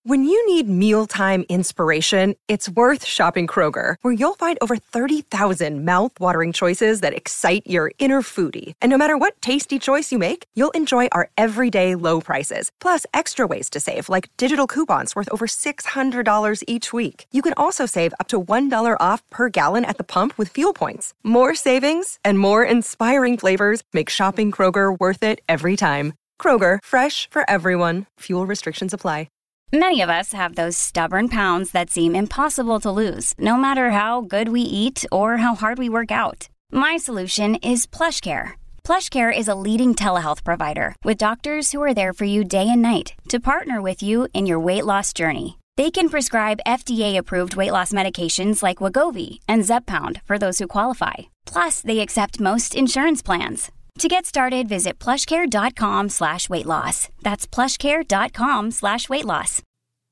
When you need mealtime inspiration, it's worth shopping Kroger, where you'll find over 30,000 mouth-watering choices that excite your inner foodie. And no matter what tasty choice you make, you'll enjoy our everyday low prices, plus extra ways to save, like digital coupons worth over $600 each week. You can also save up to $1 off per gallon at the pump with fuel points. More savings and more inspiring flavors make shopping Kroger worth it every time. Kroger, fresh for everyone. Fuel restrictions apply. Many of us have those stubborn pounds that seem impossible to lose, no matter how good we eat or how hard we work out. My solution is PlushCare. PlushCare is a leading telehealth provider with doctors who are there for you day and night to partner with you in your weight loss journey. They can prescribe FDA-approved weight loss medications like Wegovy and Zepbound for those who qualify. Plus, they accept most insurance plans. To get started, visit plushcare.com/weightloss. That's plushcare.com/weightloss.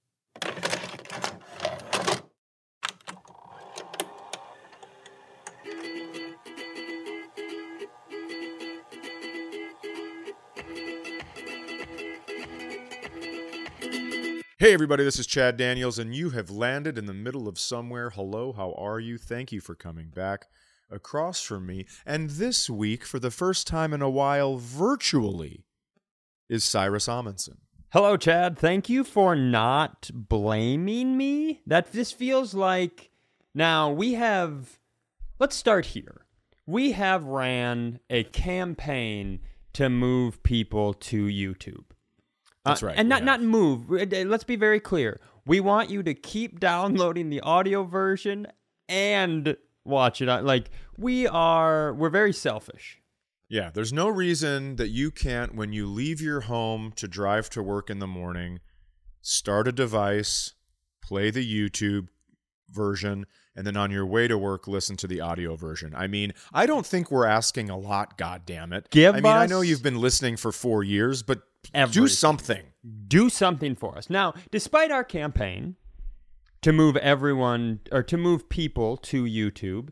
Hey everybody, this is Chad Daniels, and you have landed in the middle of somewhere. Hello, how are you? Thank you for coming back across from me. And this week, for the first time in a while, virtually, is Cyrus Amundsen. Hello, Chad. Thank you for not blaming me. This feels like... Now, let's start here. We have ran a campaign to move people to YouTube. That's right. And not move. Let's be very clear. We want you to keep downloading the audio version and watch it. We're very selfish. Yeah, there's no reason that you can't, when you leave your home to drive to work in the morning, start a device, play the YouTube version, and then on your way to work, listen to the audio version. I mean, I don't think we're asking a lot, goddammit. I know you've been listening for 4 years, but do something. Do something for us. Now, despite our campaign to move people to YouTube,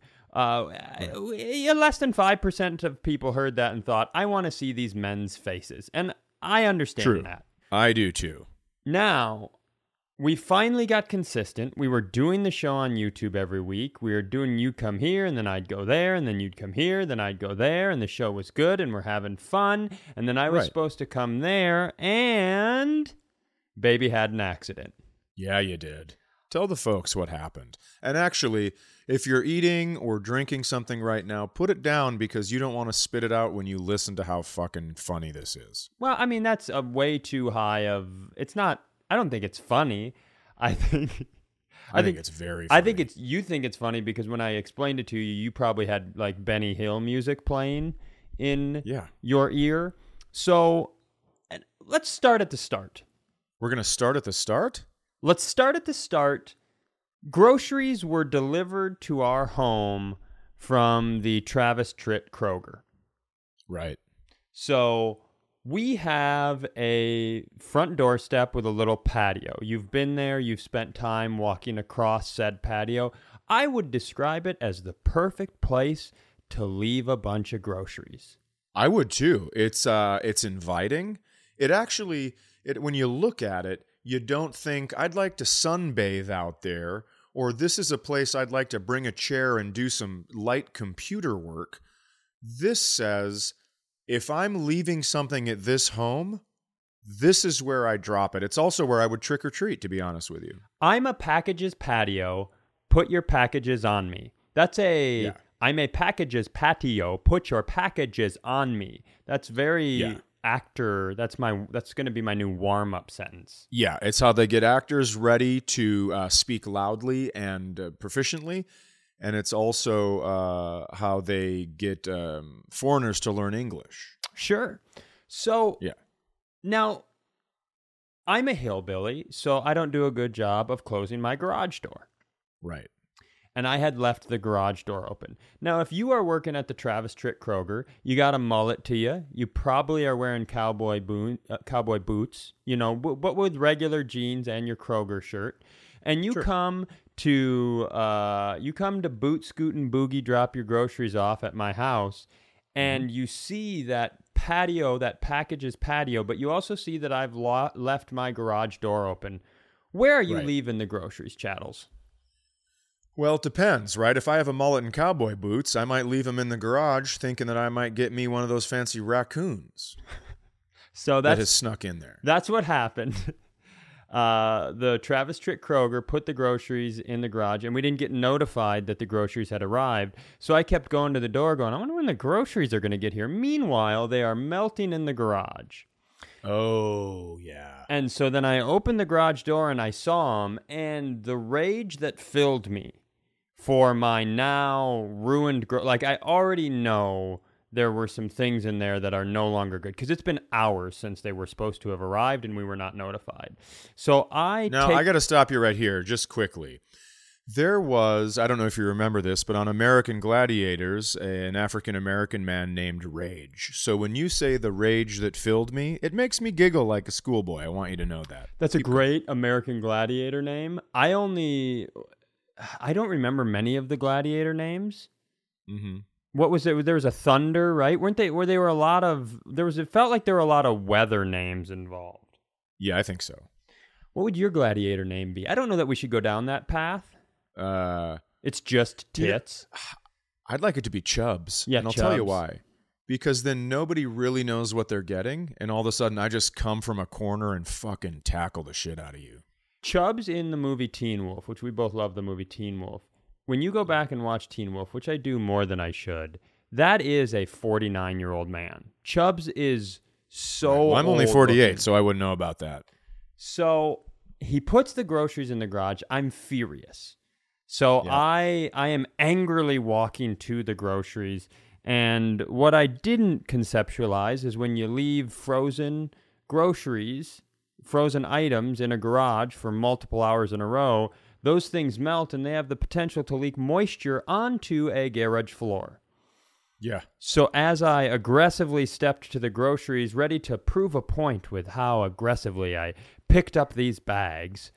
less than 5% of people heard that and thought, I want to see these men's faces. And I understand that. I do too. Now, we finally got consistent. We were doing the show on YouTube every week. We were doing you come here, and then I'd go there, and then you'd come here, then I'd go there, and the show was good, and we're having fun. And then I was supposed to come there, and baby had an accident. Yeah, you did. Tell the folks what happened. And actually, if you're eating or drinking something right now, put it down because you don't want to spit it out when you listen to how fucking funny this is. Well, I mean, that's a way too high of... It's not... I don't think it's funny. I think it's very funny. You think it's funny because when I explained it to you, you probably had like Benny Hill music playing in your ear. So let's start at the start. We're going to start at the start? Let's start at the start. Groceries were delivered to our home from the Travis Tritt Kroger. Right. So... we have a front doorstep with a little patio. You've been there. You've spent time walking across said patio. I would describe it as the perfect place to leave a bunch of groceries. I would too. It's inviting. It actually, when you look at it, you don't think, I'd like to sunbathe out there, or this is a place I'd like to bring a chair and do some light computer work. This says... if I'm leaving something at this home, this is where I drop it. It's also where I would trick or treat, to be honest with you. I'm a packages patio. Put your packages on me. I'm a packages patio. Put your packages on me. That's very actor. That's going to be my new warm-up sentence. Yeah, it's how they get actors ready to speak loudly and proficiently. And it's also how they get foreigners to learn English. Sure. So now, I'm a hillbilly, so I don't do a good job of closing my garage door. Right. And I had left the garage door open. Now, if you are working at the Travis Tritt Kroger, you got a mullet to you. You probably are wearing cowboy boots, but with regular jeans and your Kroger shirt. And you come to boot, scoot, and boogie drop your groceries off at my house, and you see that patio, that packages patio, but you also see that I've left my garage door open. Where are you Right. leaving the groceries, Chattels? Well, it depends, right? If I have a mullet and cowboy boots, I might leave them in the garage thinking that I might get me one of those fancy raccoons So that has snuck in there. that's what happened. The Travis Tritt Kroger put the groceries in the garage, and we didn't get notified that the groceries had arrived. So I kept going to the door going, I wonder when the groceries are going to get here. Meanwhile, they are melting in the garage. Oh, yeah. And so then I opened the garage door and I saw them, and the rage that filled me for my now ruined, like I already know there were some things in there that are no longer good because it's been hours since they were supposed to have arrived and we were not notified. So I got to stop you right here just quickly. There was, I don't know if you remember this, but on American Gladiators, an African-American man named Rage. So when you say the rage that filled me, it makes me giggle like a schoolboy. I want you to know that. That's a great American Gladiator name. I don't remember many of the Gladiator names. Mm-hmm. What was it? There was a Thunder, right? Weren't they? Where there were a lot of it felt like there were a lot of weather names involved. Yeah, I think so. What would your Gladiator name be? I don't know that we should go down that path. It's just tits. I'd like it to be Chubbs. Yeah, and I'll tell you Chubbs. why. Because then nobody really knows what they're getting, and all of a sudden I just come from a corner and fucking tackle the shit out of you. Chubbs in the movie Teen Wolf, which we both love the movie Teen Wolf. When you go back and watch Teen Wolf, which I do more than I should, that is a 49-year-old man. Chubbs is so Well, I'm only old 48, looking. so I wouldn't know about that. So he puts the groceries in the garage. I'm furious. So Yeah. I am angrily walking to the groceries. And what I didn't conceptualize is when you leave frozen groceries, frozen items in a garage for multiple hours in a row, those things melt and they have the potential to leak moisture onto a garage floor. Yeah. So as I aggressively stepped to the groceries, ready to prove a point with how aggressively I picked up these bags,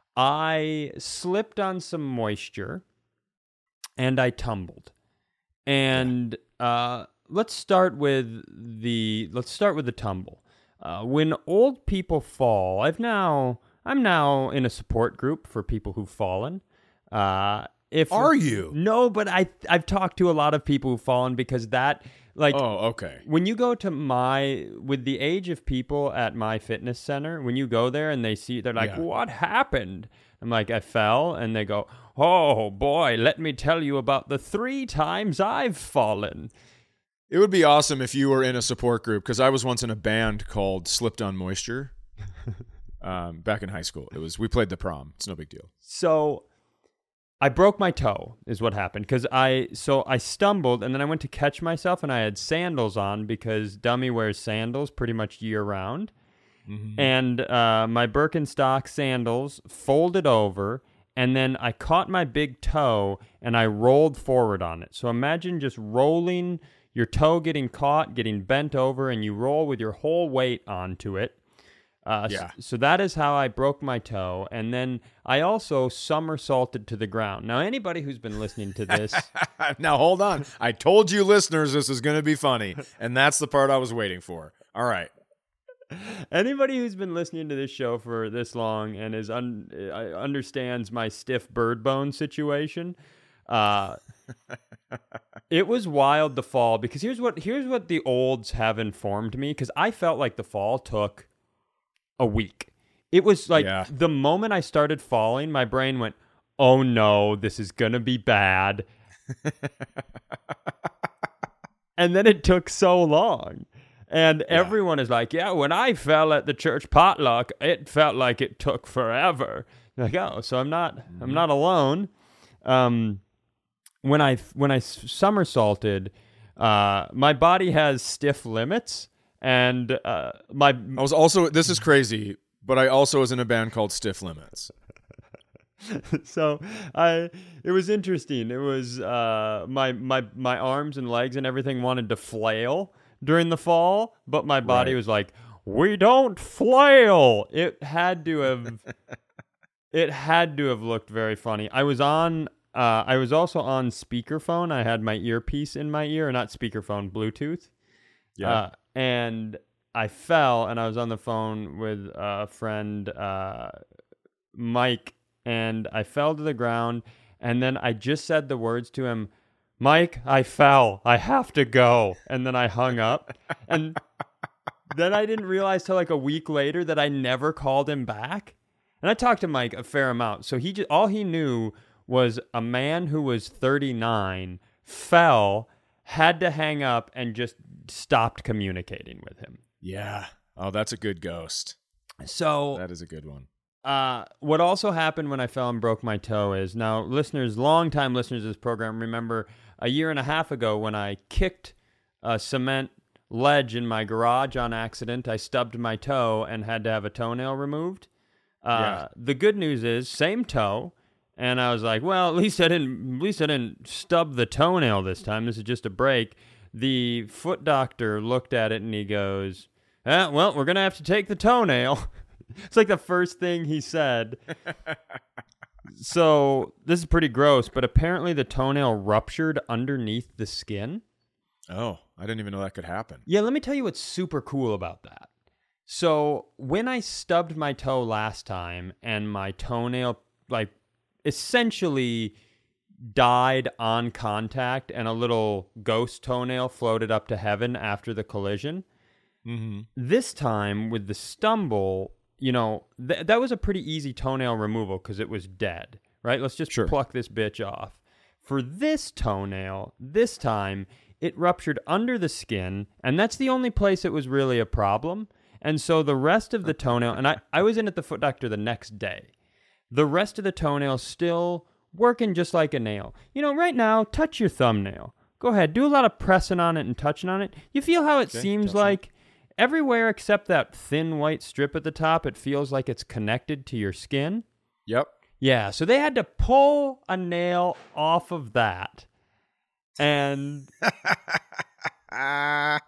I slipped on some moisture and I tumbled. And let's start with the tumble. When old people fall, I'm now in a support group for people who've fallen. Are you? No, but I've talked to a lot of people who've fallen because that, like, oh, okay. When you go to with the age of people at my fitness center, when you go there and they're like, What happened? I'm like, I fell. And they go, oh boy, let me tell you about the 3 times I've fallen. It would be awesome if you were in a support group, because I was once in a band called Slipped on Moisture back in high school. We played the prom. It's no big deal. So I broke my toe is what happened because I stumbled and then I went to catch myself and I had sandals on because Dummy wears sandals pretty much year round. Mm-hmm. And my Birkenstock sandals folded over and then I caught my big toe and I rolled forward on it. So imagine just rolling your toe, getting caught, getting bent over, and you roll with your whole weight onto it. So that is how I broke my toe. And then I also somersaulted to the ground. Now, anybody who's been listening to this... Now, hold on. I told you listeners this is going to be funny, and that's the part I was waiting for. All right. Anybody who's been listening to this show for this long and understands my stiff bird bone situation... It was wild to fall because here's what the olds have informed me because I felt like the fall took a week. It was like the moment I started falling, my brain went, oh no, this is going to be bad. And then it took so long. And everyone is like, yeah, when I fell at the church potluck, it felt like it took forever. Like, oh, so I'm not alone. When I somersaulted, my body has stiff limits, and this is crazy, but I also was in a band called Stiff Limits. So it was interesting. It was my arms and legs and everything wanted to flail during the fall, but my body was like, we don't flail. It had to have looked very funny. I was also on speakerphone. I had my earpiece in my ear, not speakerphone, Bluetooth. Yeah. And I fell, and I was on the phone with a friend, Mike, and I fell to the ground, and then I just said the words to him, Mike, I fell. I have to go. And then I hung up. And then I didn't realize till like a week later that I never called him back. And I talked to Mike a fair amount. So all he knew was a man who was 39 fell, had to hang up, and just stopped communicating with him. Yeah. Oh, that's a good ghost. So that is a good one. What also happened when I fell and broke my toe is, now listeners, longtime listeners of this program, remember a year and a half ago when I kicked a cement ledge in my garage on accident, I stubbed my toe and had to have a toenail removed. The good news is same toe. And I was like, well, at least I didn't stub the toenail this time. This is just a break. The foot doctor looked at it and he goes, well, we're going to have to take the toenail. It's like the first thing he said. So this is pretty gross, but apparently the toenail ruptured underneath the skin. Oh, I didn't even know that could happen. Yeah, let me tell you what's super cool about that. So when I stubbed my toe last time and my toenail essentially died on contact and a little ghost toenail floated up to heaven after the collision, this time with the stumble, that was a pretty easy toenail removal because it was dead, right? Let's just pluck this bitch off. For this toenail, this time, it ruptured under the skin, and that's the only place it was really a problem. And so the rest of the toenail, and I was in at the foot doctor the next day, the rest of the toenail still working just like a nail. Right now, touch your thumbnail. Go ahead, do a lot of pressing on it and touching on it. You feel how it seems like everywhere except that thin white strip at the top, it feels like it's connected to your skin. Yep. Yeah, so they had to pull a nail off of that. And I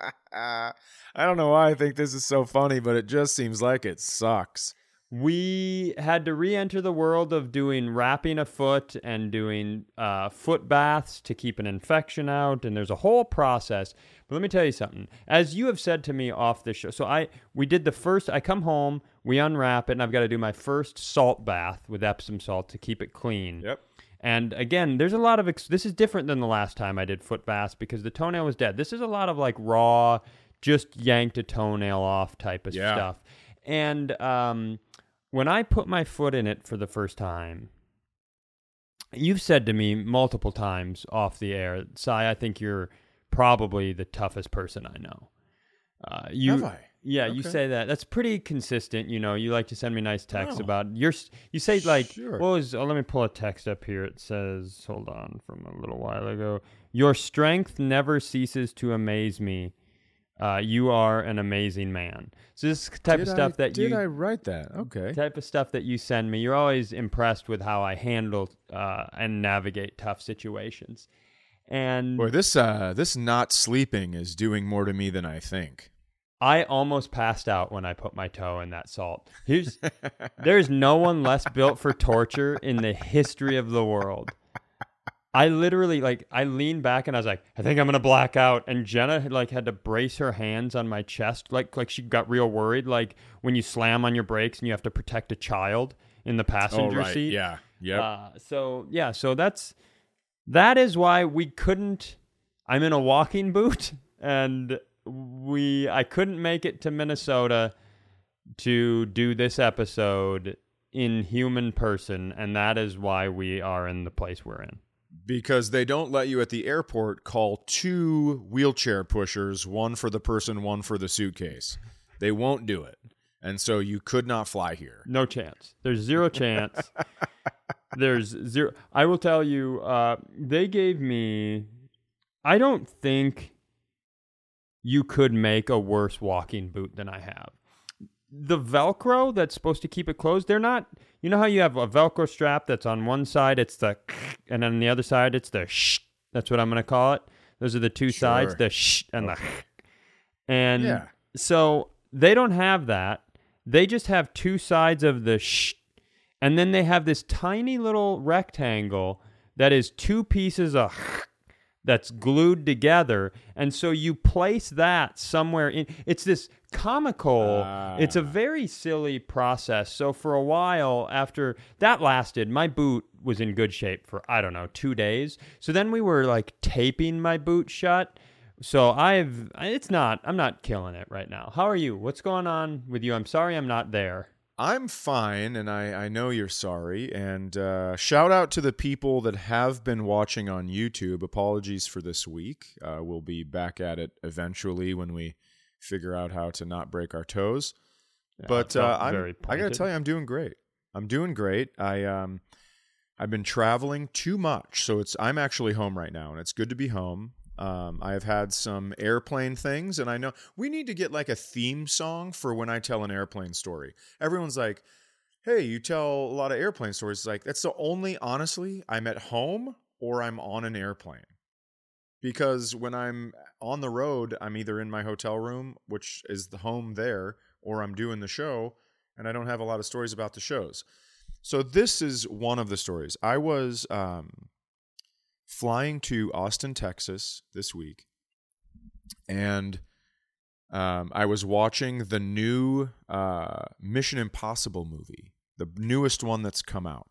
don't know why I think this is so funny, but it just seems like it sucks. We had to re-enter the world of doing wrapping a foot and doing foot baths to keep an infection out, and there's a whole process. But let me tell you something. As you have said to me off the show, we did the first, I come home, we unwrap it, and I've got to do my first salt bath with Epsom salt to keep it clean. Yep. And again, there's a lot of, this is different than the last time I did foot baths because the toenail was dead. This is a lot of like raw, just yanked a toenail off type of stuff. And when I put my foot in it for the first time, you've said to me multiple times off the air, Cy, I think you're probably the toughest person I know. Have I? Yeah, okay. You say that. That's pretty consistent. You like to send me nice texts about you say like, let me pull a text up here. It says, hold on, from a little while ago. Your strength never ceases to amaze me. You are an amazing man. So this type of stuff Did I write that? Okay. Type of stuff that you send me. You're always impressed with how I handle and navigate tough situations. And boy, this not sleeping is doing more to me than I think. I almost passed out when I put my toe in that salt. There's no one less built for torture in the history of the world. I literally, I leaned back and I was like, I think I'm going to black out. And Jenna had to brace her hands on my chest. Like she got real worried. Like when you slam on your brakes and you have to protect a child in the passenger seat. Yeah. Yep. So that is why we couldn't, I'm in a walking boot and I couldn't make it to Minnesota to do this episode in human person. And that is why we are in the place we're in. Because they don't let you at the airport call 2 wheelchair pushers, one for the person, one for the suitcase. They won't do it. And so you could not fly here. No chance. There's zero chance. There's zero. I will tell you, they gave me, I don't think you could make a worse walking boot than I have. The Velcro that's supposed to keep it closed, they're not, you know how you have a Velcro strap that's on one side, it's the, and on the other side, it's the shh. That's what I'm going to call it. Those are the two sides, the shh and the. And so they don't have that. They just have two sides of the shh. And then they have this tiny little rectangle that is 2 pieces of that's glued together. And so you place that somewhere in. It's this comical, it's a very silly process. So for a while after that lasted, my boot was in good shape for, I don't know, 2 days. So then we were like taping my boot shut. So I'm not killing it right now. How are you? What's going on with you? I'm sorry I'm not there. I'm fine, and I know you're sorry. And shout out to the people that have been watching on YouTube. Apologies for this week. We'll be back at it eventually when we figure out how to not break our toes. Yeah, but I got to tell you, I'm doing great. I've been traveling too much, so I'm actually home right now, and it's good to be home. I have had some airplane things, and I know we need to get like a theme song for when I tell an airplane story. Everyone's like, hey, you tell a lot of airplane stories. It's like, that's the only, honestly, I'm at home or I'm on an airplane. Because when I'm on the road, I'm either in my hotel room, which is the home there, or I'm doing the show, and I don't have a lot of stories about the shows. So this is one of the stories. I was flying to Austin, Texas this week, and I was watching the new Mission Impossible movie, the newest one that's come out.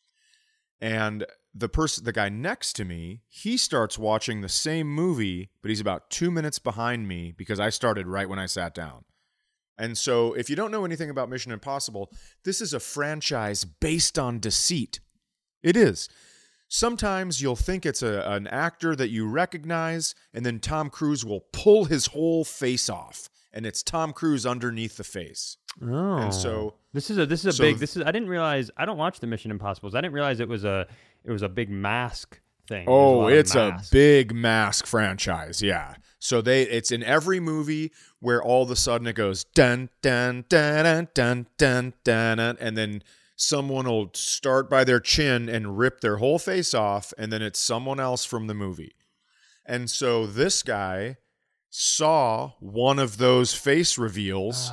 And the guy next to me, he starts watching the same movie, but he's about 2 minutes behind me because I started right when I sat down. And so if you don't know anything about Mission Impossible, this is a franchise based on deceit. It is. Sometimes you'll think it's an actor that you recognize, and then Tom Cruise will pull his whole face off, and it's Tom Cruise underneath the face. Oh, and so this is a big. I didn't realize. I don't watch the Mission Impossibles. I didn't realize it was a big mask thing. Oh, it's a big mask franchise. Yeah. So it's in every movie where all of a sudden it goes dun dun dun dun dun dun dun, and then someone will start by their chin and rip their whole face off, and then it's someone else from the movie. And so this guy saw one of those face reveals,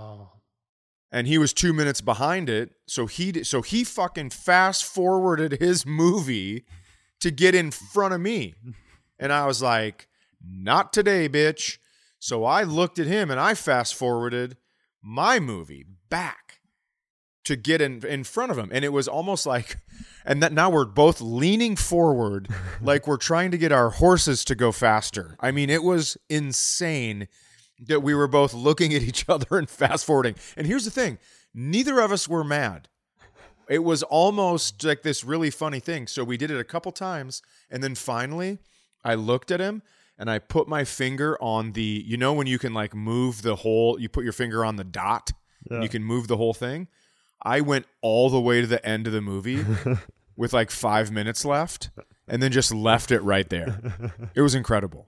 and he was 2 minutes behind it. So he fucking fast forwarded his movie to get in front of me, and I was like, "Not today, bitch." So I looked at him and I fast forwarded my movie back to get in front of him. And it was almost like, and that now we're both leaning forward like we're trying to get our horses to go faster. I mean, it was insane that we were both looking at each other and fast forwarding. And here's the thing, neither of us were mad. It was almost like this really funny thing. So we did it a couple times, and then finally I looked at him and I put my finger on the, you know, when you can like move the whole, you put your finger on the dot, and you can move the whole thing. I went all the way to the end of the movie with like 5 minutes left, and then just left it right there. It was incredible.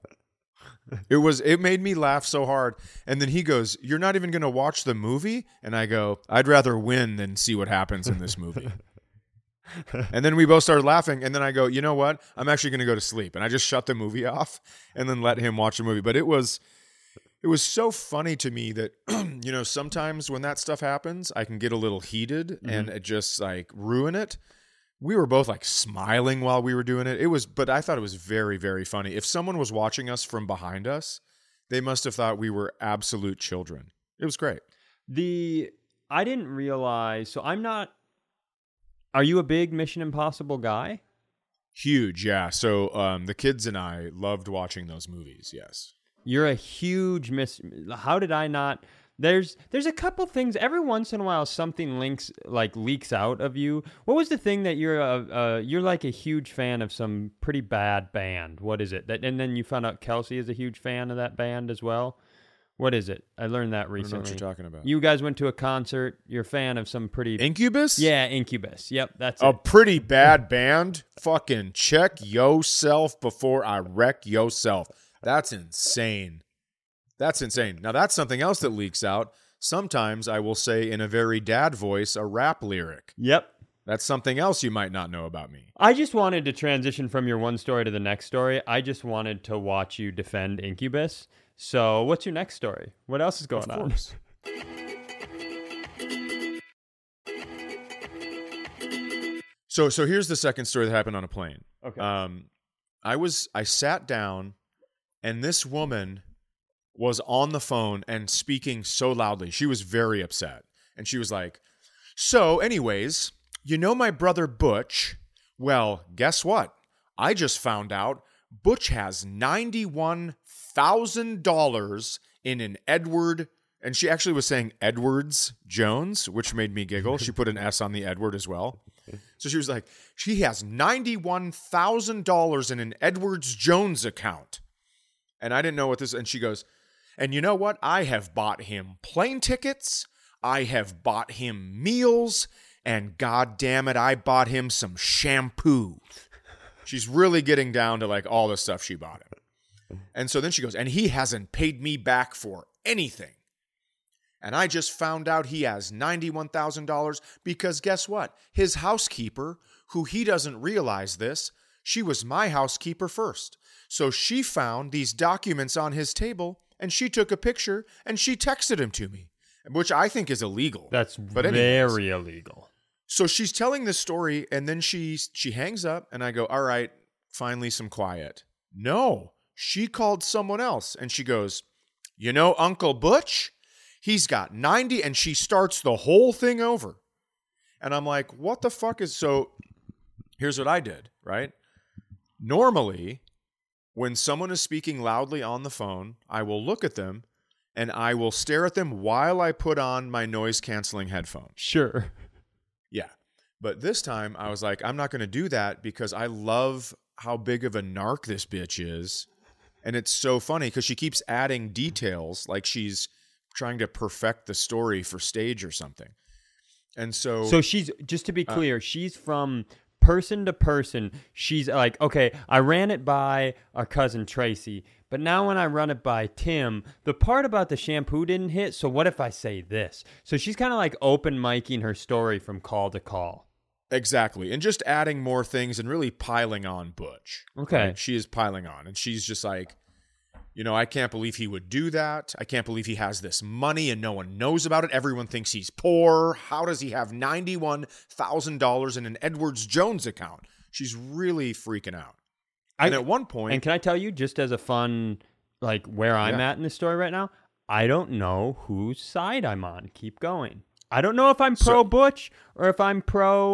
It made me laugh so hard. And then he goes, "You're not even going to watch the movie?" And I go, "I'd rather win than see what happens in this movie." And then we both started laughing. And then I go, "You know what? I'm actually going to go to sleep." And I just shut the movie off and then let him watch the movie. But it was so funny to me that, you know, sometimes when that stuff happens, I can get a little heated and it just like ruin it. We were both like smiling while we were doing it. But I thought it was very, very funny. If someone was watching us from behind us, they must have thought we were absolute children. It was great. I didn't realize, so I'm not, are you a big Mission Impossible guy? Huge, yeah. So the kids and I loved watching those movies, yes. You're a huge how did I not? There's a couple things every once in a while something leaks out of you. What was the thing that you're like a huge fan of some pretty bad band? What is it? And then you found out Kelsey is a huge fan of that band as well. What is it? I learned that recently. I don't know what you're talking about. You guys went to a concert. You're a fan of some pretty Incubus? Yeah, Incubus. Yep, that's a it. pretty bad band. Fucking check yourself before I wreck yourself. That's insane. That's insane. Now, that's something else that leaks out. Sometimes I will say in a very dad voice a rap lyric. Yep. That's something else you might not know about me. I just wanted to transition from your one story to the next story. I just wanted to watch you defend Incubus. So what's your next story? What else is going on? So here's the second story that happened on a plane. Okay. I sat down, and this woman was on the phone and speaking so loudly. She was very upset. And she was like, so anyways, you know my brother Butch? Well, guess what? I just found out Butch has $91,000 in an Edward, and she actually was saying Edwards Jones, which made me giggle. She put an S on the Edward as well. So she was like, she has $91,000 in an Edwards Jones account. And I didn't know what this, and she goes, and you know what? I have bought him plane tickets. I have bought him meals. And God damn it, I bought him some shampoo. She's really getting down to like all the stuff she bought him. And so then she goes, and he hasn't paid me back for anything. And I just found out he has $91,000 because guess what? His housekeeper, who he doesn't realize this, she was my housekeeper first. So she found these documents on his table and she took a picture and she texted him to me, which I think is illegal. That's very illegal. So she's telling this story, and then she hangs up, and I go, all right, finally some quiet. No, she called someone else, and she goes, you know Uncle Butch? He's got 90, and she starts the whole thing over. And I'm like, what the fuck is... So here's what I did, right? Normally, when someone is speaking loudly on the phone, I will look at them, and I will stare at them while I put on my noise-canceling headphones. Sure. Yeah. But this time I was like, I'm not going to do that because I love how big of a narc this bitch is. And it's so funny because she keeps adding details like she's trying to perfect the story for stage or something. And so she's, just to be clear, she's from person to person. She's like, okay, I ran it by our cousin Tracy, but now when I run it by Tim, the part about the shampoo didn't hit, so what if I say this? So she's kind of like open micing her story from call to call. Exactly. And just adding more things and really piling on Butch. Okay. Right? She is piling on. And she's just like, you know, I can't believe he would do that. I can't believe he has this money and no one knows about it. Everyone thinks he's poor. How does he have $91,000 in an Edwards Jones account? She's really freaking out. And at one point... And can I tell you, just as a fun, like, where I'm at in this story right now, I don't know whose side I'm on. Keep going. I don't know if I'm pro-Butch or if I'm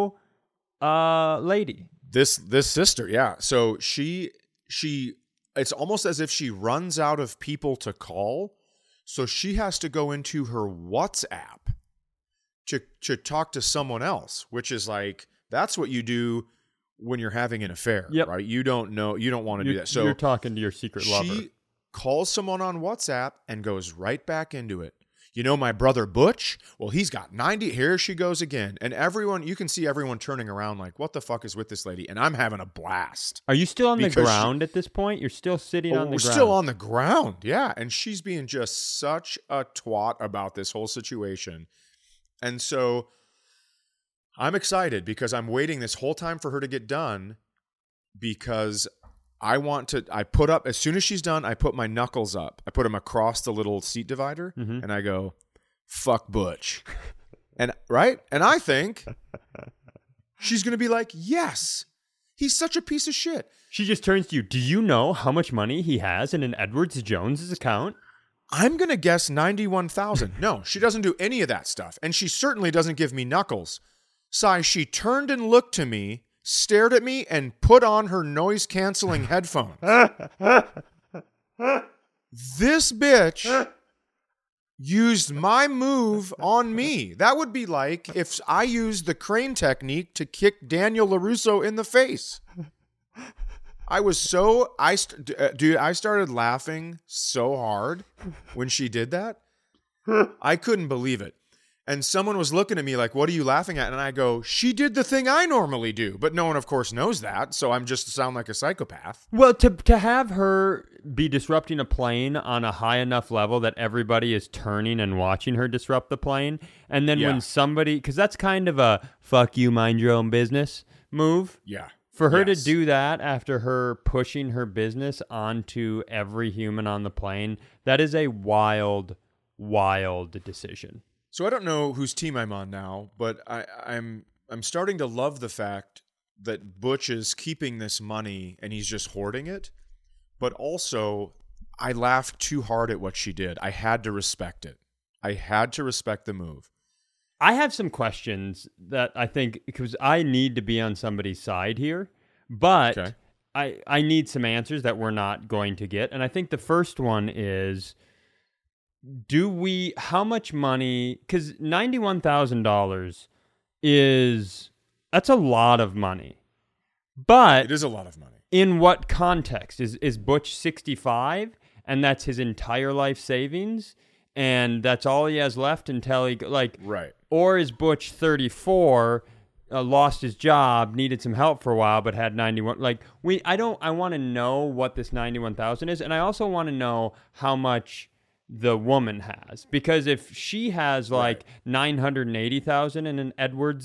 pro-lady. This sister, yeah. So she... It's almost as if she runs out of people to call, so she has to go into her WhatsApp to talk to someone else, which is like, that's what you do when you're having an affair, right? You don't want to do that. So you're talking to your secret lover. She calls someone on WhatsApp and goes right back into it. You know my brother Butch? Well, he's got 90. Here she goes again. And everyone, you can see everyone turning around like, what the fuck is with this lady? And I'm having a blast. Are you still on the ground at this point? You're still sitting on the ground? We're still on the ground, yeah. And she's being just such a twat about this whole situation. And so I'm excited because I'm waiting this whole time for her to get done because I put up, as soon as she's done, I put my knuckles up. I put them across the little seat divider, and I go, fuck Butch. And right? And I think she's going to be like, yes, he's such a piece of shit. She just turns to you. Do you know how much money he has in an Edwards Jones account? I'm going to guess 91,000. No, she doesn't do any of that stuff. And she certainly doesn't give me knuckles. Sai, she turned and looked to me, stared at me, and put on her noise-canceling headphones. This bitch used my move on me. That would be like if I used the crane technique to kick Daniel LaRusso in the face. I started laughing so hard when she did that. I couldn't believe it. And someone was looking at me like, what are you laughing at? And I go, she did the thing I normally do. But no one, of course, knows that. So I'm just sound like a psychopath. Well, to have her be disrupting a plane on a high enough level that everybody is turning and watching her disrupt the plane. And then when somebody, because that's kind of a fuck you, mind your own business move. Yeah. For her to do that after her pushing her business onto every human on the plane, that is a wild, wild decision. So I don't know whose team I'm on now, but I'm starting to love the fact that Butch is keeping this money and he's just hoarding it, but also I laughed too hard at what she did. I had to respect it. I had to respect the move. I have some questions that I think, because I need to be on somebody's side here, but Okay. I need some answers that we're not going to get. And I think the first one is, how much money, because $91,000 that's a lot of money. But It is a lot of money. in what context? Is Butch 65 and that's his entire life savings and that's all he has left until he, like, Right. or is Butch 34, lost his job, needed some help for a while, but had 91? Like, I want to know what this 91,000 is, and I also want to know how much the woman has, because if she has like 980,000 in an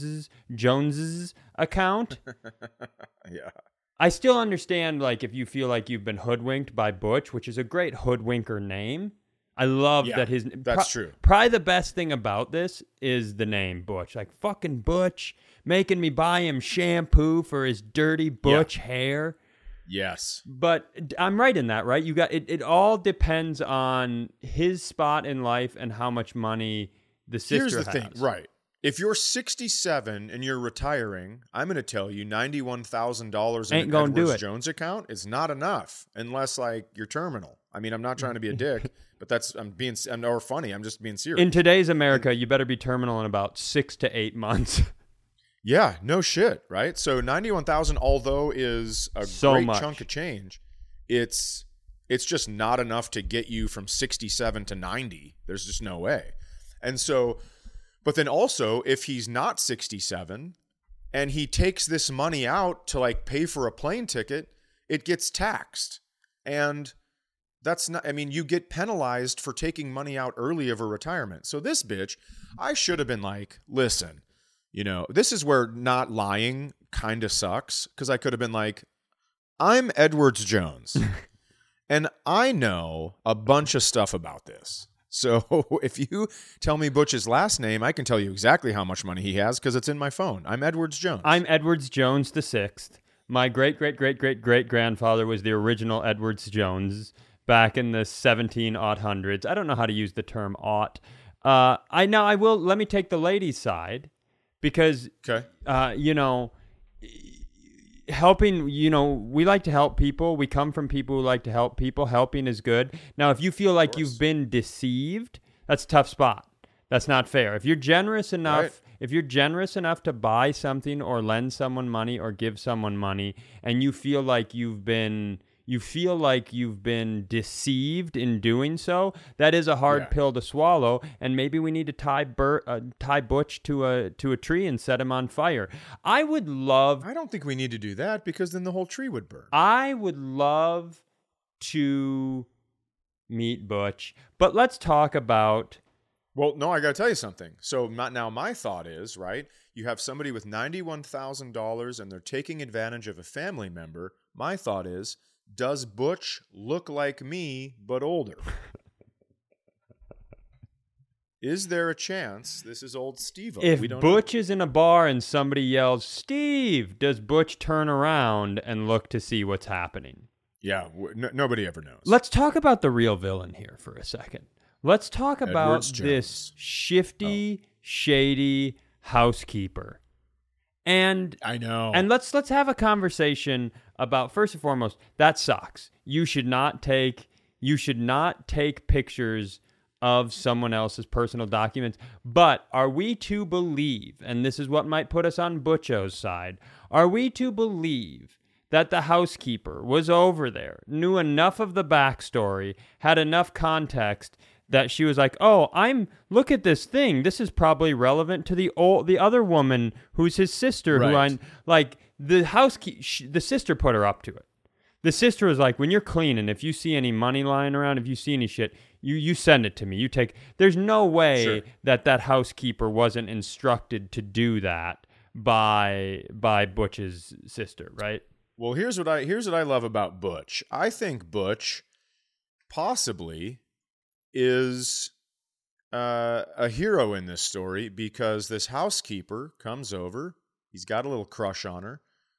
Jones's account, Yeah. I still understand, like, if you feel like you've been hoodwinked by Butch, which is a great hoodwinker name. I love that his... That's true. Probably the best thing about this is the name Butch. Like, fucking Butch, making me buy him shampoo for his dirty Butch hair. Yes. But I'm right in that, right? You got it all depends on his spot in life and how much money the sister has. Here's the thing, right? If you're 67 and you're retiring, I'm going to tell you $91,000 in an Edwards Jones account is not enough unless, like, you're terminal. I mean, I'm not trying to be a dick, but or funny. I'm just being serious. In today's America, you better be terminal in about 6 to 8 months. Yeah, no shit, right? So 91,000, although is a great chunk of change, it's just not enough to get you from 67 to 90. There's just no way. And so, but then also, if he's not 67 and he takes this money out to, like, pay for a plane ticket, it gets taxed. And that's not, I mean, you get penalized for taking money out early of a retirement. So this bitch, I should have been like, listen, you know, this is where not lying kind of sucks, because I could have been like, I'm Edwards Jones and I know a bunch of stuff about this. So if you tell me Butch's last name, I can tell you exactly how much money he has because it's in my phone. I'm Edwards Jones. I'm Edwards Jones the Sixth. My great-great-great-great-great-grandfather was the original Edwards Jones back in the 1700s. I don't know how to use the term aught. Let me take the ladies' side, because, you know, helping, you know, we like to help people. We come from people who like to help people. Helping is good. Now, if you feel like you've been deceived, that's a tough spot. That's not fair. If you're generous enough, to buy something or lend someone money or give someone money, and you feel like you've been deceived in doing so, that is a hard pill to swallow. And maybe we need to tie Butch to a tree and set him on fire. I don't think we need to do that, because then the whole tree would burn. I would love to meet Butch, but let's talk about... Well, no, I got to tell you something. So now my thought is, right, you have somebody with $91,000 and they're taking advantage of a family member. My thought is, does Butch look like me but older? Is there a chance this is old Steve-O? If Butch is in a bar and somebody yells, "Steve," does Butch turn around and look to see what's happening? Yeah, nobody ever knows. Let's talk about the real villain here for a second. Let's talk about this shifty, shady housekeeper. And I know. And let's have a conversation about, first and foremost, that sucks. You should not take pictures of someone else's personal documents. But are we to believe, and this is what might put us on Butcho's side, are we to believe that the housekeeper was over there, knew enough of the backstory, had enough context, that she was like, "Oh, look at this thing. This is probably relevant to the other woman who's his sister, right. who I'm like." The sister put her up to it. The sister was like, "When you're cleaning, if you see any money lying around, if you see any shit, you send it to me. There's no way that housekeeper wasn't instructed to do that by Butch's sister, right?" Well, here's what I love about Butch. I think Butch possibly is a hero in this story, because this housekeeper comes over. He's got a little crush on her.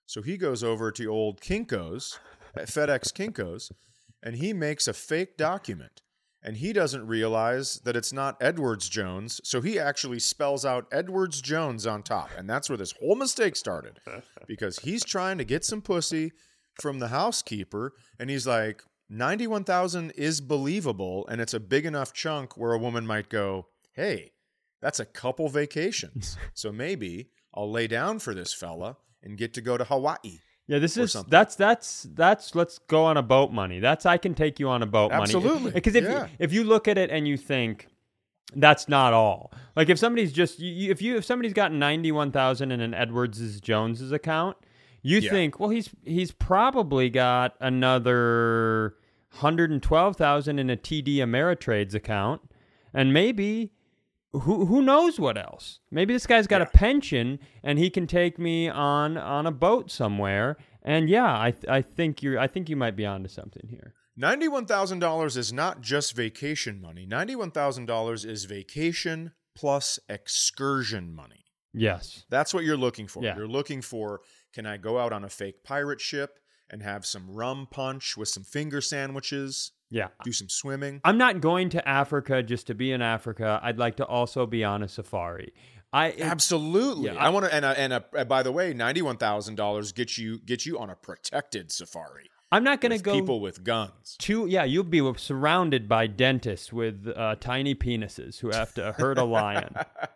So he goes over to old Kinko's, FedEx Kinko's, and he makes a fake document. And he doesn't realize that it's not Edwards Jones, so he actually spells out Edwards Jones on top. And that's where this whole mistake started, because he's trying to get some pussy from the housekeeper, and he's like, 91,000 is believable, and it's a big enough chunk where a woman might go, hey, that's a couple vacations. So maybe I'll lay down for this fella and get to go to Hawaii. Yeah, that's let's go on a boat money. I can take you on a boat money. Absolutely. Because if you look at it and you think that's not all. Like if somebody's just if somebody's got 91,000 in an Edwards Jones's account, you think, well, he's probably got another 112,000 in a TD Ameritrade's account, and maybe who knows what else? Maybe this guy's got a pension and he can take me on a boat somewhere. And I think you might be onto something here. $91,000 is not just vacation money. $91,000 is vacation plus excursion money. Yes. That's what you're looking for. Yeah. You're looking for, can I go out on a fake pirate ship and have some rum punch with some finger sandwiches? Yeah. Do some swimming. I'm not going to Africa just to be in Africa. I'd like to also be on a safari. Absolutely. Yeah, I want to, and by the way, $91,000 get you on a protected safari. I'm not going to go people with guns. You'll be surrounded by dentists with tiny penises who have to herd a lion.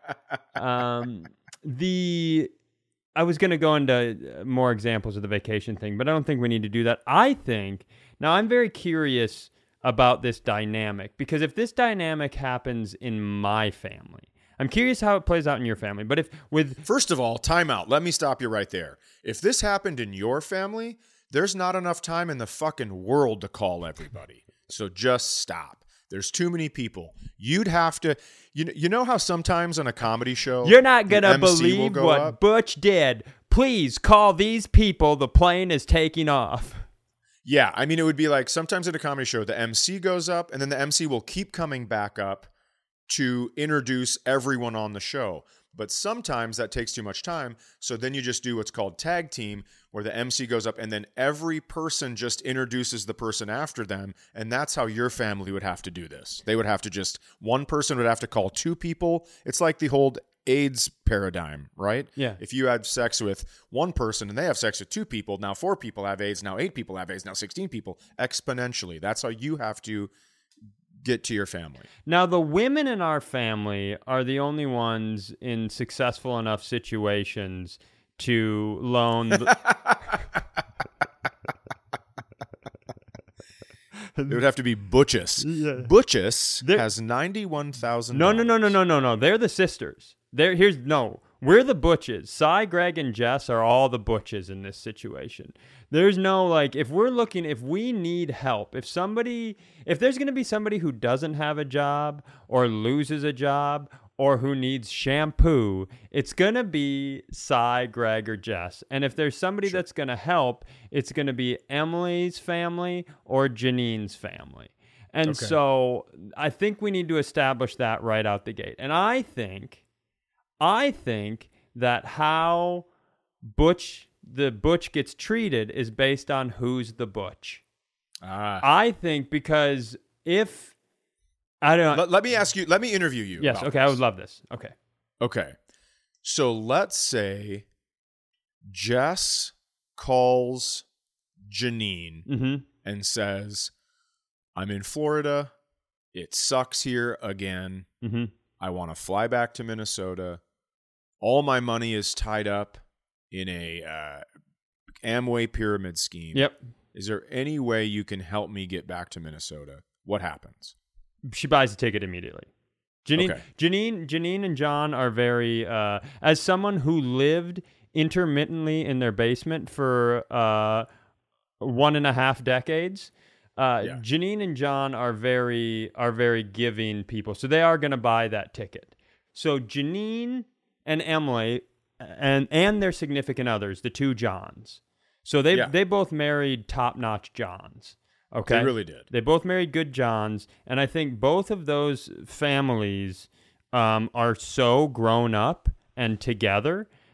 I was going to go into more examples of the vacation thing, but I don't think we need to do that. Now I'm very curious about this dynamic, because if this dynamic happens in my family, I'm curious how it plays out in your family. But First of all, time out. Let me stop you right there. If this happened in your family, there's not enough time in the fucking world to call everybody. So just stop. There's too many people. You'd have to, you know how sometimes on a comedy show, you're not going to believe what Butch did. Please call these people. The plane is taking off. Yeah, I mean, it would be like sometimes at a comedy show, the MC goes up and then the MC will keep coming back up to introduce everyone on the show. But sometimes that takes too much time. So then you just do what's called tag team, where the MC goes up and then every person just introduces the person after them. And that's how your family would have to do this. They would have to one person would have to call two people. It's like the whole AIDS paradigm, right? Yeah. If you had sex with one person and they have sex with two people, now 4 people have AIDS, now 8 people have AIDS, now 16 people, exponentially. That's how you have to get to your family. Now, the women in our family are the only ones in successful enough situations to loan... It would have to be Butchess. Yeah. Butchess has 91,000. No. They're the sisters. We're the Butches. Cy, Greg, and Jess are all the Butches in this situation. There's no, if we need help, if there's going to be somebody who doesn't have a job or loses a job or who needs shampoo, it's going to be Cy, Greg, or Jess. And if there's somebody that's going to help, it's going to be Emily's family or Janine's family. And so I think we need to establish that right out the gate. And I think that how the Butch gets treated is based on who's the Butch. I think because if... I don't know. Let me interview you. Yes, okay, I would love this. Okay. So let's say Jess calls Janine and says, I'm in Florida. It sucks here again. I want to fly back to Minnesota. All my money is tied up in a Amway pyramid scheme. Yep. Is there any way you can help me get back to Minnesota? What happens? She buys a ticket immediately. Janine and John are very, as someone who lived intermittently in their basement for 1.5 decades, Janine and John are very giving people. So they are going to buy that ticket. So Janine and Emily and their significant others, the 2 Johns. So they both married top-notch Johns. Okay. They really did. They both married good Johns, and I think both of those families are so grown up and together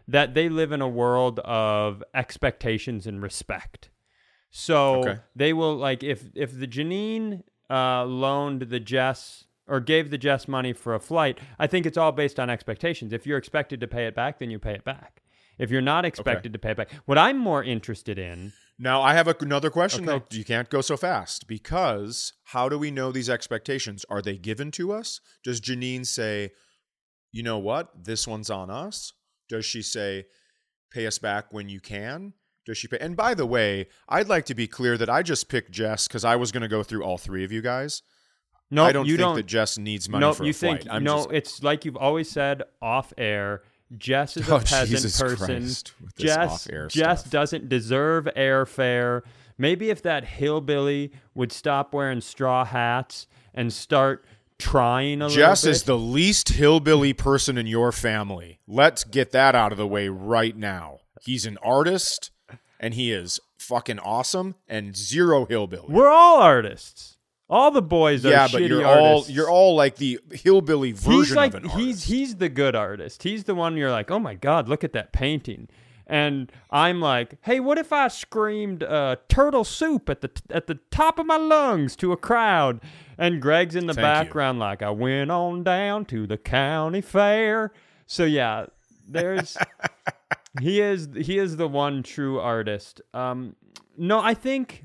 that they live in a world of expectations and respect. So they will, like, if the Janine loaned the Jess or gave the Jess money for a flight, I think it's all based on expectations. If you're expected to pay it back, then you pay it back. If you're not expected to pay it back, what I'm more interested in. Now, I have another question, though. You can't go so fast, because how do we know these expectations? Are they given to us? Does Janine say, you know what, this one's on us? Does she say, pay us back when you can? Does she pay? And by the way, I'd like to be clear that I just picked Jess because I was going to go through all three of you guys. No, I don't think that Jess needs money for a flight. It's like you've always said off air. Jess is a peasant person. Jess doesn't deserve airfare. Maybe if that hillbilly would stop wearing straw hats and start trying a little bit. Jess is the least hillbilly person in your family. Let's get that out of the way right now. He's an artist, and he is fucking awesome, and zero hillbilly. We're all artists. All the boys are shitty artists. You're all like the hillbilly version of an artist. He's the good artist. He's the one you're like, oh my God, look at that painting. And I'm like, hey, what if I screamed turtle soup at the top of my lungs to a crowd? And Greg's in the background like, I went on down to the county fair. So yeah, there's he is the one true artist. No, I think.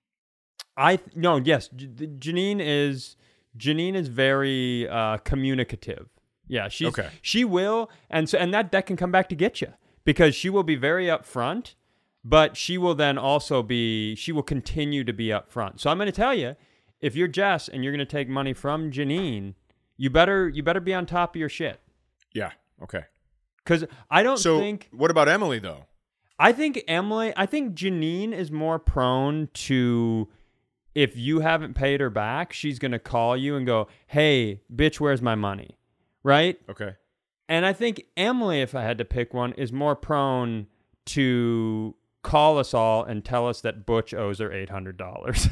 Yes, Janine is very communicative. Yeah, she will, and that can come back to get you, because she will be very upfront, but she will then also she will continue to be upfront. So I'm going to tell you, if you're Jess and you're going to take money from Janine, you better be on top of your shit. Yeah. Okay. Because I don't think. What about Emily though? I think Janine is more prone to. If you haven't paid her back, she's going to call you and go, hey, bitch, where's my money? Right? Okay. And I think Emily, if I had to pick one, is more prone to call us all and tell us that Butch owes her $800.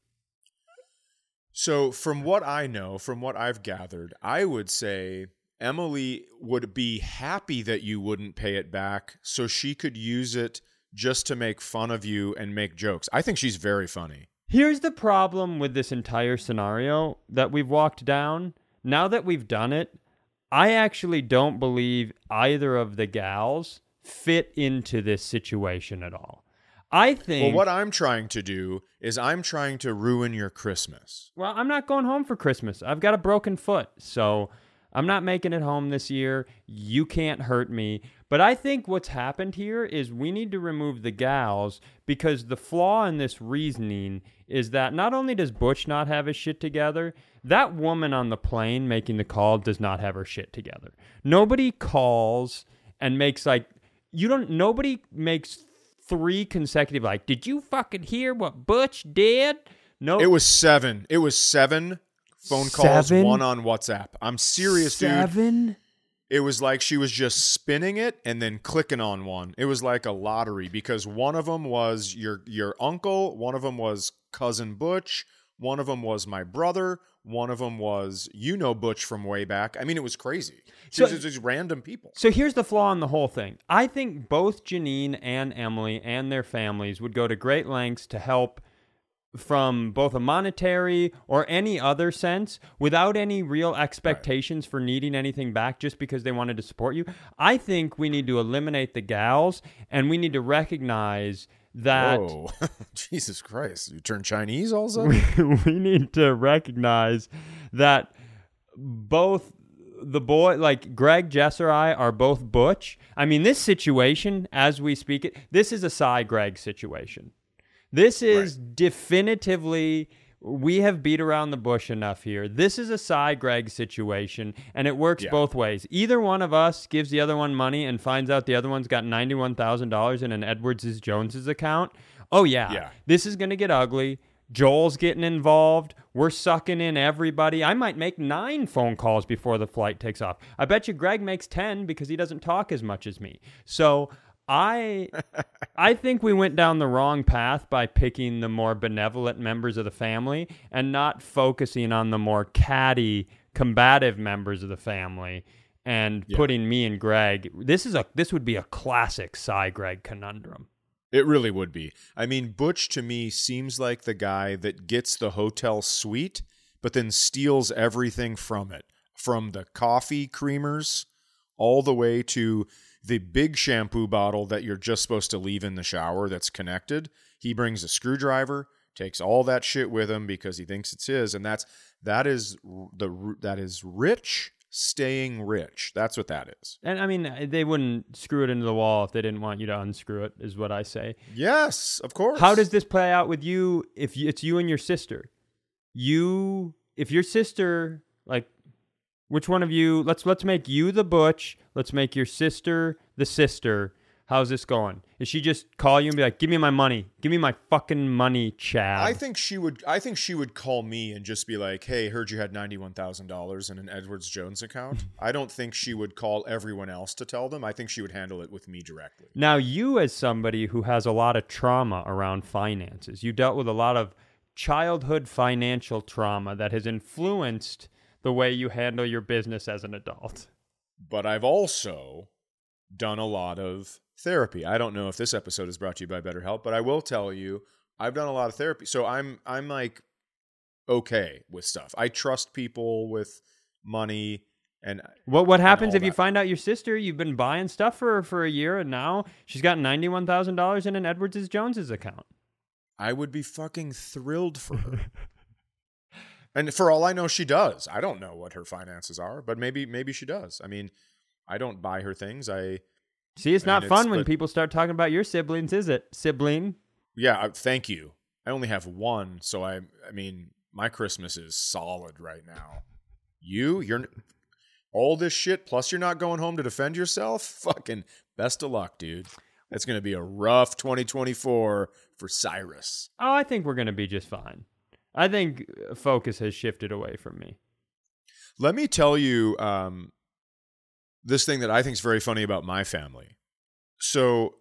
So from what I know, from what I've gathered, I would say Emily would be happy that you wouldn't pay it back so she could use it just to make fun of you and make jokes. I think she's very funny. Here's the problem with this entire scenario that we've walked down. Now that we've done it, I actually don't believe either of the gals fit into this situation at all. I think... Well, what I'm trying to do is I'm trying to ruin your Christmas. Well, I'm not going home for Christmas. I've got a broken foot, so I'm not making it home this year. You can't hurt me. But I think what's happened here is we need to remove the gals, because the flaw in this reasoning is that not only does Butch not have his shit together, that woman on the plane making the call does not have her shit together. Nobody calls and makes nobody makes 3 consecutive, like, did you fucking hear what Butch did? No. It was 7. It was 7 phone calls, 1 on WhatsApp. I'm serious, 7? Dude. It was like she was just spinning it and then clicking on one. It was like a lottery, because one of them was your uncle, one of them was cousin Butch, one of them was my brother, one of them was Butch from way back. I mean, it was crazy. So it was just random people. So here's the flaw in the whole thing. I think both Janine and Emily and their families would go to great lengths to help from both a monetary or any other sense without any real expectations for needing anything back just because they wanted to support you. I think we need to eliminate the gals, and we need to recognize that... Whoa. Jesus Christ. You turn Chinese all of a sudden? We need to recognize that both the boy, like Greg, Jess, or I are both Butch. I mean, this situation, as we speak it, this is a Cy Greg situation. This is definitively, we have beat around the bush enough here. This is a Cy Greg situation, and it works both ways. Either one of us gives the other one money and finds out the other one's got $91,000 in an Edwards' Jones's account. Oh, yeah. This is going to get ugly. Joel's getting involved. We're sucking in everybody. I might make 9 phone calls before the flight takes off. I bet you Greg makes 10 because he doesn't talk as much as me. So... I think we went down the wrong path by picking the more benevolent members of the family and not focusing on the more catty, combative members of the family. and putting me and Greg. This would be a classic Cy Greg conundrum. It really would be. I mean, Butch to me seems like the guy that gets the hotel suite, but then steals everything from it. From the coffee creamers all the way to the big shampoo bottle that you're just supposed to leave in the shower that's connected. He brings a screwdriver, takes all that shit with him because he thinks it's his, and that is rich staying rich. That's what that is. And I mean, they wouldn't screw it into the wall if they didn't want you to unscrew it, is what I say. Yes, of course. How does this play out with you if it's you and your sister? If your sister, like, which one of you, let's make you the Butch, let's make your sister the sister. How's this going? Is she just call you and be like, give me my money. Give me my fucking money, Chad. I think she would call me and just be like, hey, heard you had $91,000 in an Edwards Jones account. I don't think she would call everyone else to tell them. I think she would handle it with me directly. Now, you as somebody who has a lot of trauma around finances, you dealt with a lot of childhood financial trauma that has influenced the way you handle your business as an adult. But I've also done a lot of therapy. I don't know if this episode is brought to you by BetterHelp, but I will tell you, I've done a lot of therapy. So I'm like okay with stuff. I trust people with money. And what happens if you find out your sister, you've been buying stuff for her for a year, and now she's got $91,000 in an Edwards Jones's account? I would be fucking thrilled for her. And for all I know, she does. I don't know what her finances are, but maybe she does. I mean, I don't buy her things. It's not fun when people start talking about your siblings, is it? Sibling? Yeah, thank you. I only have one, so I mean, my Christmas is solid right now. You're all this shit, plus you're not going home to defend yourself? Fucking best of luck, dude. It's going to be a rough 2024 for Cyrus. Oh, I think we're going to be just fine. I think focus has shifted away from me. Let me tell you this thing that I think is very funny about my family. So,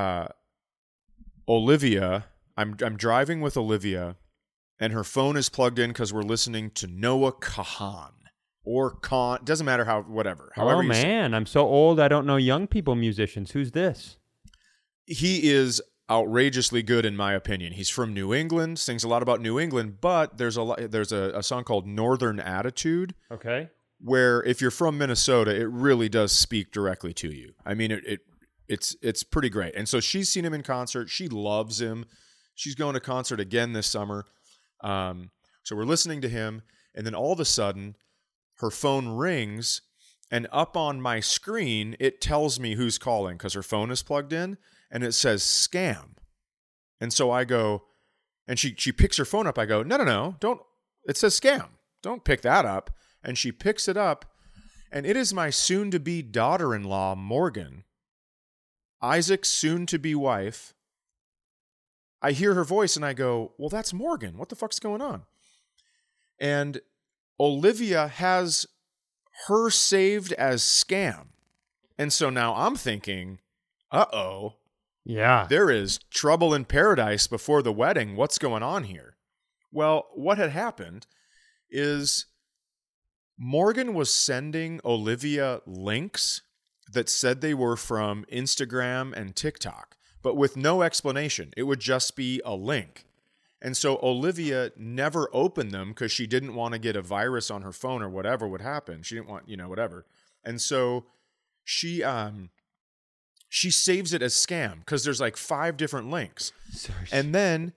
Olivia, I'm driving with Olivia, and her phone is plugged in because we're listening to Noah Kahan or Khan. Doesn't matter whatever. Oh man, I'm so old. I don't know young people musicians. Who's this? He is outrageously good in my opinion. He's from New England, sings a lot about New England, but there's a song called Northern Attitude. Okay. Where if you're from Minnesota, it really does speak directly to you. I mean, it's pretty great. And so she's seen him in concert. She loves him. She's going to concert again this summer. So we're listening to him, and then all of a sudden, her phone rings, and up on my screen, it tells me who's calling because her phone is plugged in, and it says scam. And so I go, and she picks her phone up. I go, no, don't. It says scam. Don't pick that up. And she picks it up, and it is my soon-to-be daughter-in-law, Morgan, Isaac's soon-to-be wife. I hear her voice, and I go, well, that's Morgan. What the fuck's going on? And Olivia has her saved as scam. And so now I'm thinking, uh-oh. Yeah. There is trouble in paradise before the wedding. What's going on here? Well, what had happened is Morgan was sending Olivia links that said they were from Instagram and TikTok, but with no explanation. It would just be a link. And so Olivia never opened them because she didn't want to get a virus on her phone or whatever would happen. She didn't want, whatever. And so she saves it as scam because there's like 5 different links. And then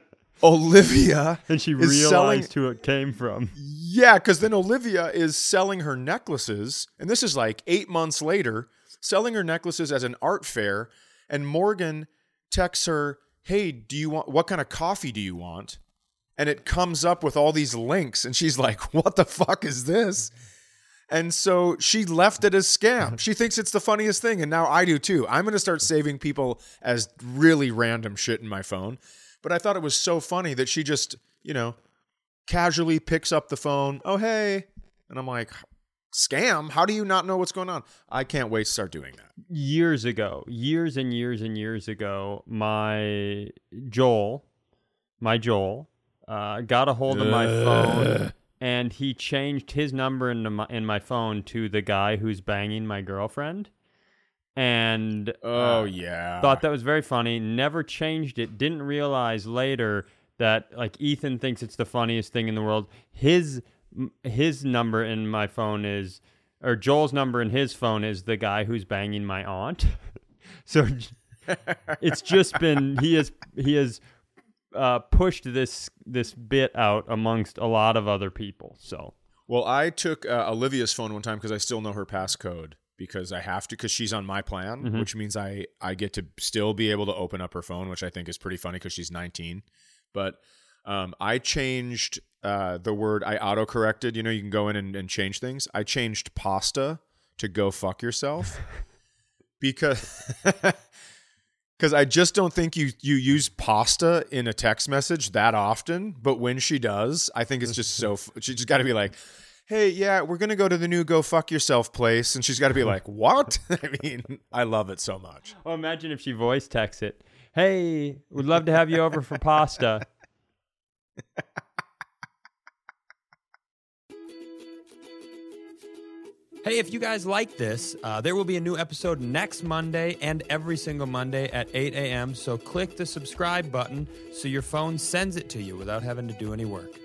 Olivia and she realized selling, who it came from. Yeah, because then Olivia is selling her necklaces, and this is like 8 months later, selling her necklaces as an art fair, and Morgan texts her, hey, what kind of coffee do you want? And it comes up with all these links, and she's like, what the fuck is this? And so she left it as scam. She thinks it's the funniest thing, and now I do too. I'm going to start saving people as really random shit in my phone. But I thought it was so funny that she just, casually picks up the phone. Oh, hey. And I'm like, scam? How do you not know what's going on? I can't wait to start doing that. Years and years ago, my Joel got a hold of my phone and he changed his number in my phone to the guy who's banging my girlfriend. And thought that was very funny. Never changed it. Didn't realize later that like Ethan thinks it's the funniest thing in the world. His number in my phone is, or Joel's number in his phone is the guy who's banging my aunt. So it's just been he has pushed this bit out amongst a lot of other people. So well, I took Olivia's phone one time because I still know her passcode because I have to, because she's on my plan, which means I get to still be able to open up her phone, which I think is pretty funny because she's 19. But I changed the word. I auto-corrected. You know, you can go in and change things. I changed pasta to go fuck yourself because I just don't think you use pasta in a text message that often. But when she does, I think it's just so. She just got to be like, hey, yeah, we're going to go to the new go fuck yourself place. And she's got to be like, what? I mean, I love it so much. Well, imagine if she voice texts it. Hey, we'd love to have you over for pasta. Hey, if you guys like this, there will be a new episode next Monday and every single Monday at 8 a.m. So click the subscribe button so your phone sends it to you without having to do any work.